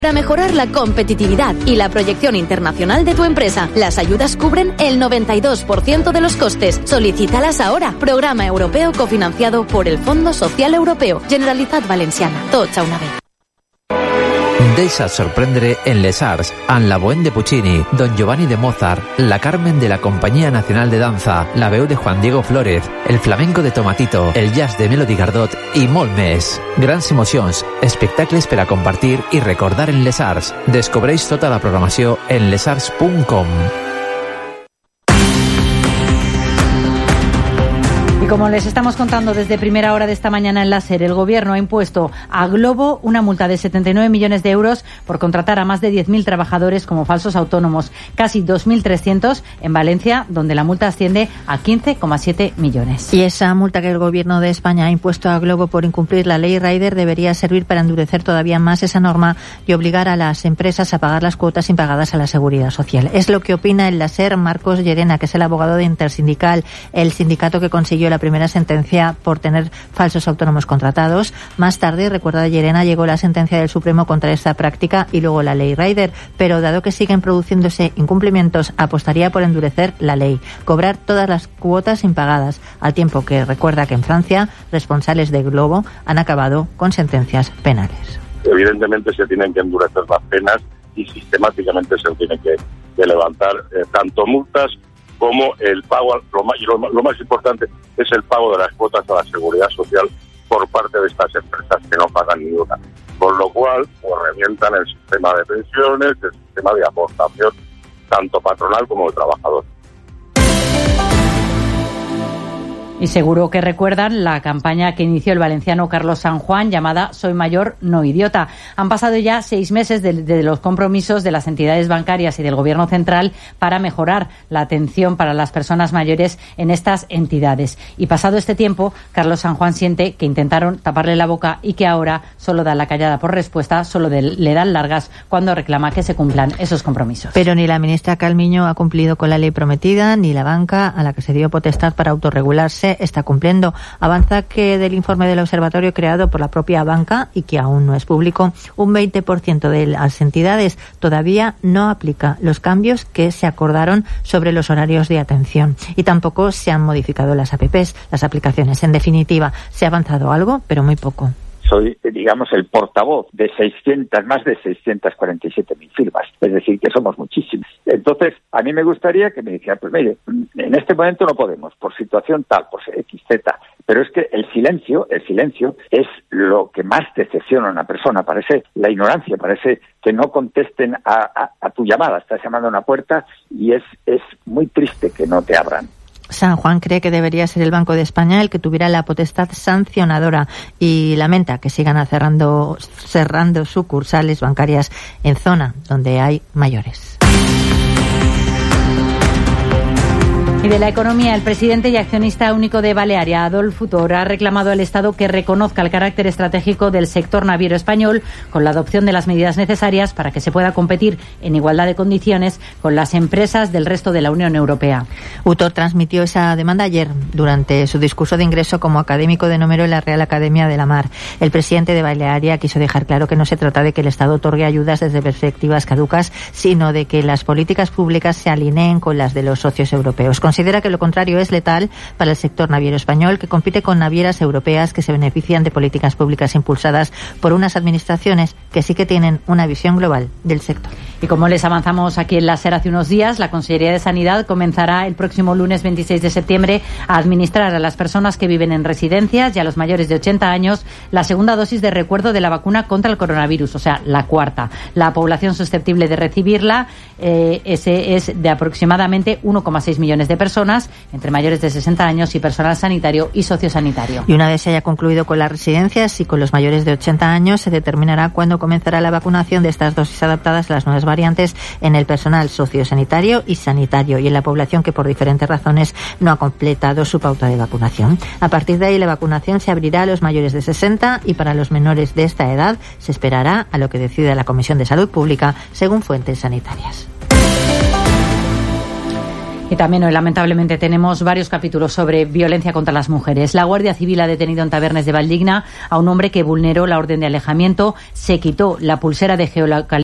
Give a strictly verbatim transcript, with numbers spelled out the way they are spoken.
Para mejorar la competitividad y la proyección internacional de tu empresa, las ayudas cubren el noventa y dos por ciento de los costes. Solicítalas ahora. Programa europeo cofinanciado por el Fondo Social Europeo. Generalitat Valenciana. Tots a una vez. Deixa't sorprendre en Les Arts, amb la Bohème de Puccini, Don Giovanni de Mozart, la Carmen de la Compañía Nacional de Danza, la veu de Juan Diego Flórez, el flamenco de Tomatito, el jazz de Melody Gardot i molt més. Grans emocions, espectacles per a compartir i recordar en Les Arts. Descobreix tota la programació en les arts punt com. Como les estamos contando desde primera hora de esta mañana en la SER, el Gobierno ha impuesto a Glovo una multa de setenta y nueve millones de euros por contratar a más de diez mil trabajadores como falsos autónomos, casi dos mil trescientos en Valencia, donde la multa asciende a quince coma siete millones. Y esa multa que el Gobierno de España ha impuesto a Glovo por incumplir la ley Rider debería servir para endurecer todavía más esa norma y obligar a las empresas a pagar las cuotas impagadas a la Seguridad Social. Es lo que opina en la SER Marcos Llerena, que es el abogado de Intersindical, el sindicato que consiguió la primera sentencia por tener falsos autónomos contratados. Más tarde, recuerda Llerena, llegó la sentencia del Supremo contra esta práctica y luego la ley Rider, pero dado que siguen produciéndose incumplimientos, apostaría por endurecer la ley, cobrar todas las cuotas impagadas, al tiempo que recuerda que en Francia responsables de Glovo han acabado con sentencias penales. Evidentemente se tienen que endurecer las penas y sistemáticamente se tiene que, que levantar eh, tanto multas como el pago, lo más, y lo, lo más importante es el pago de las cuotas a la Seguridad Social por parte de estas empresas que no pagan ni una. Con lo cual, pues revientan el sistema de pensiones, el sistema de aportación, tanto patronal como de trabajador. Y seguro que recuerdan la campaña que inició el valenciano Carlos San Juan llamada Soy mayor, no idiota. Han pasado ya seis meses de, de los compromisos de las entidades bancarias y del Gobierno central para mejorar la atención para las personas mayores en estas entidades. Y pasado este tiempo, Carlos San Juan siente que intentaron taparle la boca y que ahora solo da la callada por respuesta, solo de, le dan largas cuando reclama que se cumplan esos compromisos. Pero ni la ministra Calviño ha cumplido con la ley prometida, ni la banca, a la que se dio potestad para autorregularse, está cumpliendo. Avanza que del informe del observatorio creado por la propia banca y que aún no es público, un veinte por ciento de las entidades todavía no aplica los cambios que se acordaron sobre los horarios de atención y tampoco se han modificado las apps, las aplicaciones. En definitiva, se ha avanzado algo, pero muy poco. Soy, digamos, el portavoz de seiscientas, más de seiscientas cuarenta y siete mil firmas, es decir, que somos muchísimos. Entonces, a mí me gustaría que me dijeran, pues mire, en este momento no podemos, por situación tal, por equis zeta, pero es que el silencio, el silencio es lo que más decepciona a una persona, parece la ignorancia, parece que no contesten a, a, a tu llamada, estás llamando a una puerta y es, es muy triste que no te abran. San Juan cree que debería ser el Banco de España el que tuviera la potestad sancionadora y lamenta que sigan cerrando, cerrando sucursales bancarias en zona donde hay mayores. Y de la economía, el presidente y accionista único de Balearia, Adolf Futor, ha reclamado al Estado que reconozca el carácter estratégico del sector naviero español con la adopción de las medidas necesarias para que se pueda competir en igualdad de condiciones con las empresas del resto de la Unión Europea. Futor transmitió esa demanda ayer durante su discurso de ingreso como académico de número en la Real Academia de la Mar. El presidente de Balearia quiso dejar claro que no se trata de que el Estado otorgue ayudas desde perspectivas caducas, sino de que las políticas públicas se alineen con las de los socios europeos. Considera que lo contrario es letal para el sector naviero español, que compite con navieras europeas que se benefician de políticas públicas impulsadas por unas administraciones que sí que tienen una visión global del sector. Y como les avanzamos aquí en la SER hace unos días, la Consellería de Sanidad comenzará el próximo lunes veintiséis de septiembre a administrar a las personas que viven en residencias y a los mayores de ochenta años la segunda dosis de recuerdo de la vacuna contra el coronavirus, o sea, la cuarta. La población susceptible de recibirla eh, ese es de aproximadamente uno coma seis millones de personas, entre mayores de sesenta años y personal sanitario y sociosanitario. Y una vez se haya concluido con las residencias y con los mayores de ochenta años, se determinará cuándo comenzará la vacunación de estas dosis adaptadas a las nuevas variantes en el personal sociosanitario y sanitario y en la población que por diferentes razones no ha completado su pauta de vacunación. A partir de ahí, la vacunación se abrirá a los mayores de sesenta y para los menores de esta edad se esperará a lo que decida la Comisión de Salud Pública según fuentes sanitarias. Y también hoy, lamentablemente, tenemos varios capítulos sobre violencia contra las mujeres. La Guardia Civil ha detenido en Tabernes de Valldigna a un hombre que vulneró la orden de alejamiento, se quitó la pulsera de geolocalización